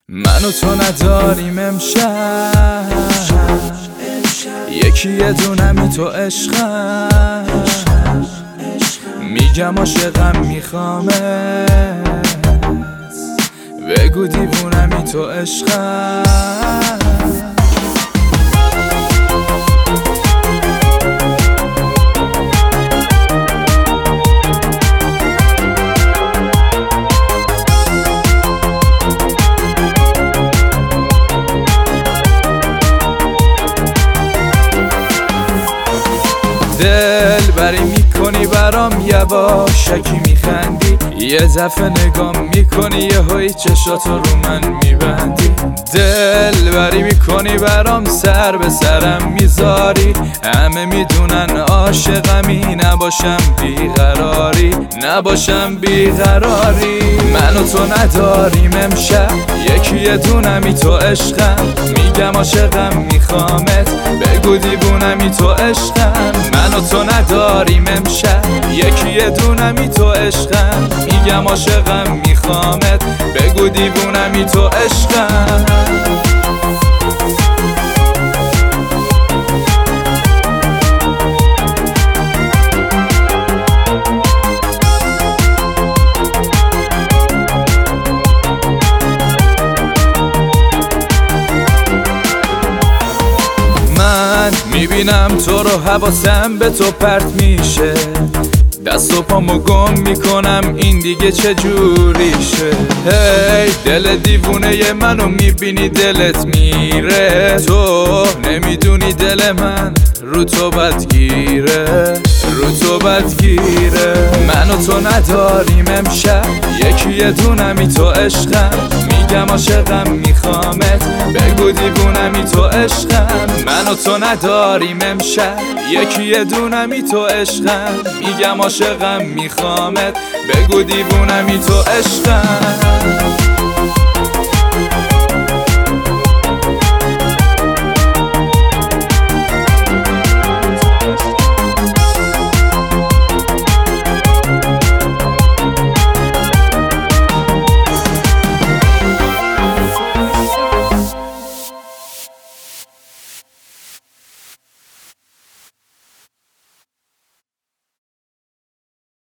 من و تو نداریم امشب یکی یه دونمی تو عشقم میگم عاشقم میخوامت بگو دیوونمی تو عشقم دل بری میکنی برام یواشکی میخندی یه دفعه نگام میکنی یه هایی چشاتو رو من میبندی دل بری میکنی برام سر به سرم میذاری همه میدونن عاشقمی نباشم بیقراری من و تو نداریم امشب یکی یه دونمی تو عشقم میگم عاشقم میخوامت بگو دیوونمی تو عشقم من و تو نداریم امشب یکی یه دونمی تو عشقم میگم عاشقم میخوامت بگو دیوونمی تو عشقم میبینم تو رو حواسم به تو پرت میشه دست و پامو گم میکنم این دیگه چه جوریشه هی دل دیوونه منو میبینی دلت میره تو نمیدونی دل من رو تو بدگیره من و تو نداریم امشب یکی یه دونمی تو عشقم میگم عاشقم میخوامت بگو دیوونمی تو عشقم من و تو نداریم امشب یکی یه دونمی تو عشقم میگم عاشقم میخوامت بگو دیوونمی تو عشقم